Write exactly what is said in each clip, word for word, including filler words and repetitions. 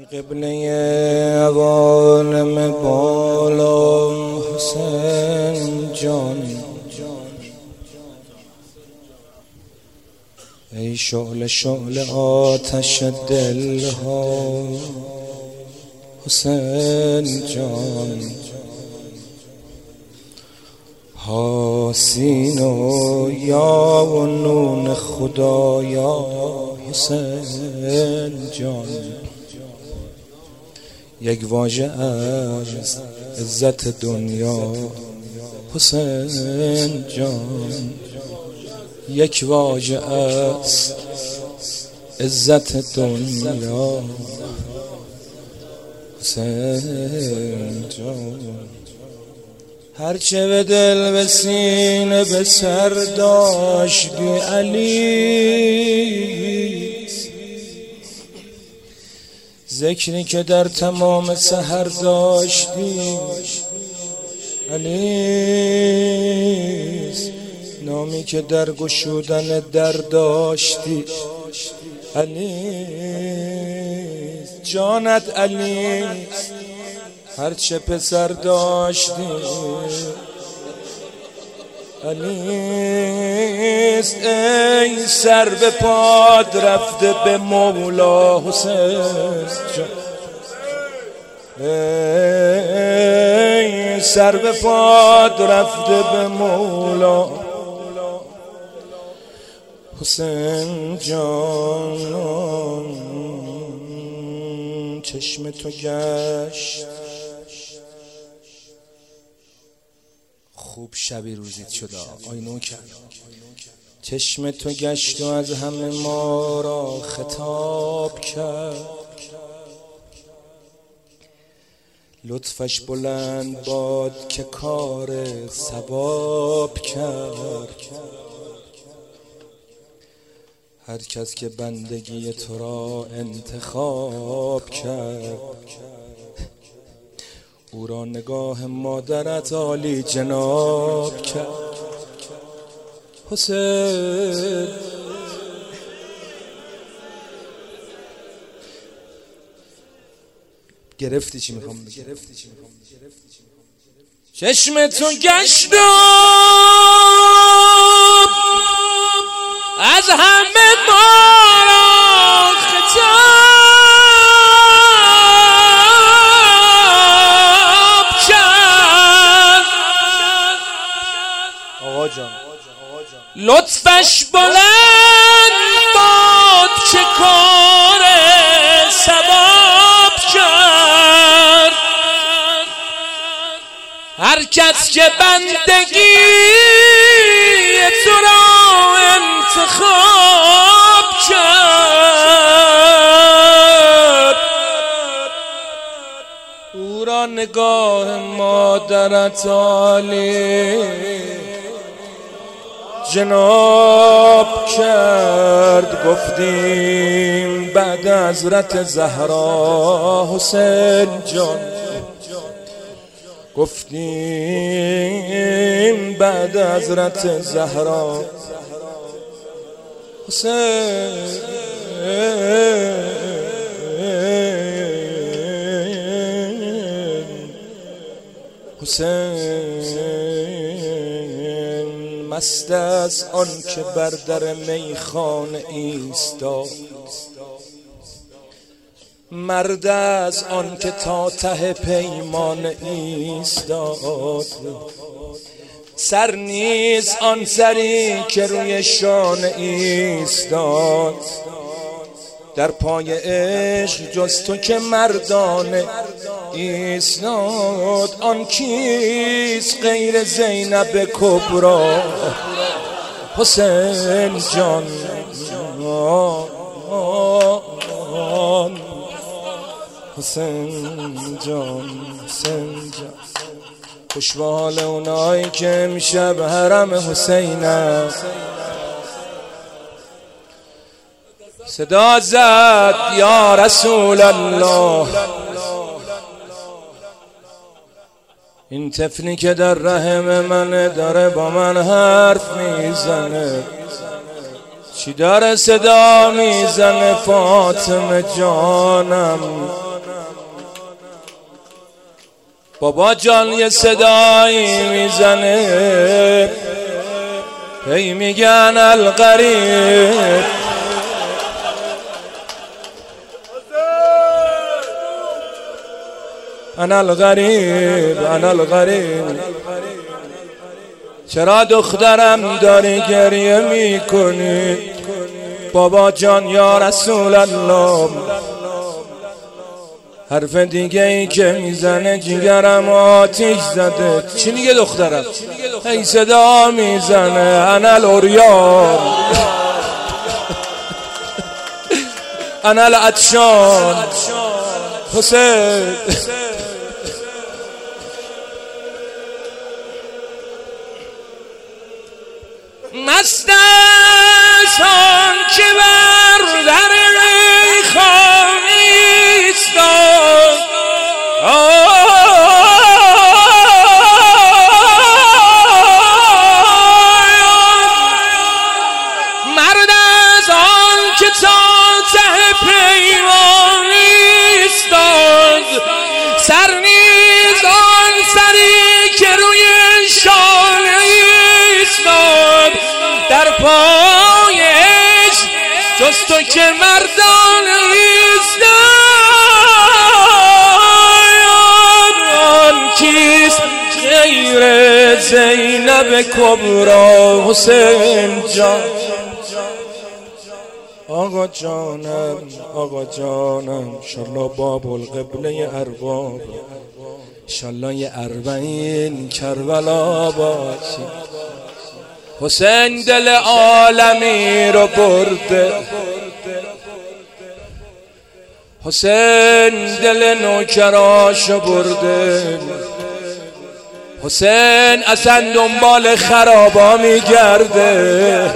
قبله عالم بالا حسین جان، ای شعله شعله آتش دلها حسین جان، حسین و یا و نون خدایا حسین جان، یک واژه از عزت دنیا حسین جان، یک واژه از عزت دنیا حسین جان. هرچه به دل به سینه به سر داشتی علی، ذکری که در تمام سحر داشتی علی، نامی که در گشودن در داشتی علی، جانت علی، هرچه پسر داشتی علیست، ای سر به پاد رفته به مولا حسین جان، ای سر به پاد رفته به مولا حسین جان. چشم تو گشت خوب شبی روزیت شده آینو کرد، چشم تو گشت و از همه ما را خطاب کرد، لطفش بلند باد که کار ثواب کرد، هر کس که بندگی تو را انتخاب کرد، او را نگاه مادرت عالی جناب کرد حسین. گرفتی چی میخوام بگم؟ چشم تو گشت از همه ما را خطاب کرد، آقا جان لطفش بلند باد چه کار ثواب کرد، هر کس که بندگی تو را انتخاب کرد، او را نگاه مادرت عالی جناب کرد. گفتیم بعد حضرت زهرا حسین جان، گفتیم بعد حضرت زهرا حسین، حسین مست از آن که بر در میخانه ایستاد، مرد از آن که تا ته پیمانه ایستاد، سر نیز آن سری که روی شانه ایستاد، در پای عشق جز تو که مردانه ایستاد، آن کیست غیر زینب کبرا حسین جان، حسین جان، حسین جان. خوش به حال اونایی که امشب حرم حسینه صدا زد یا رسول الله، این طفلی که در رحم من داره با من حرف میزنه، چی داره صدا میزنه فاطمه جانم، بابا جان یه صدایی میزنه هی میگن الغریب، انا الغریب انا الغریب. چرا دخترم داری گریه میکنی؟ بابا جان یا رسول الله، حرف دیگه ای که میزنه جیگرم آتیش زده. چی میگه دخترم؟ ای صدا میزنه انا الاریان انا العطشان حسین. مست است آن که بر در خانه ایستاد، مرد از آن که تا ته پیمان ایستاد، سر نیز آن سری که روی شانه ایستاد، در پایش جز تو که مردان ایستاد. آن کیست غیر زینب کبرا؟ حسین جان آقا جانم آقا جانم، انشالله باب القبله ارباب، انشالله یه اربعین کربلا باشی. حسین دل عالمی رو برده، حسین دل نوکراشو برده، حسین اصلا دنبال خرابا میگرده.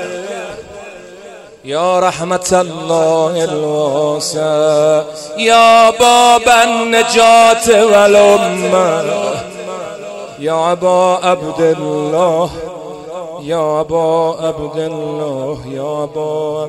یا رحمت الله الواسع، یا باب النجات والامه، یا ابا عبدالله، یا ابا عبدالله، یا ابا.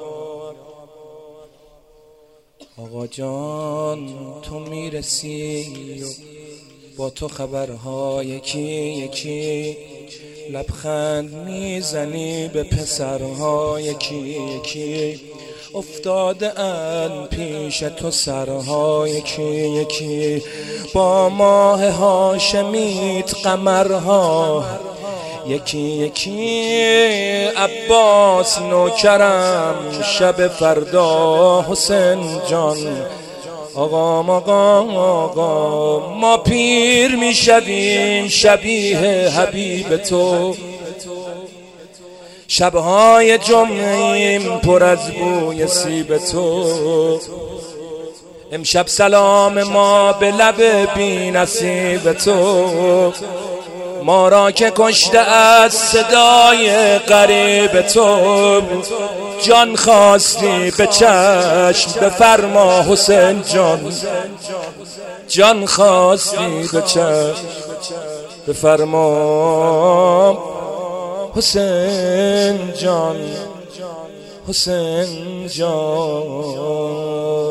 آقا جان تو میرسی و با تو خبرها یکی یکی، لبخند میزنی به پسرها یکی یکی، افتاده ان پیش تو سرها یکی یکی، با ماه هاشمیت قمرها یکی یکی. عباس نوکرم شب فردا، حسین جان آقا آقا آقا، ما پیر میشویم شبیه حبیب تو، شبهای جمعیم پر از بوی سیب تو. امشب سلام ما به لب بی نصیب تو، ما را که کشته از صدای غریب تو. جان خواستی به چشم بفرما حسین جان، جان خواستی به چشم بفرما حسین جان، حسین جان.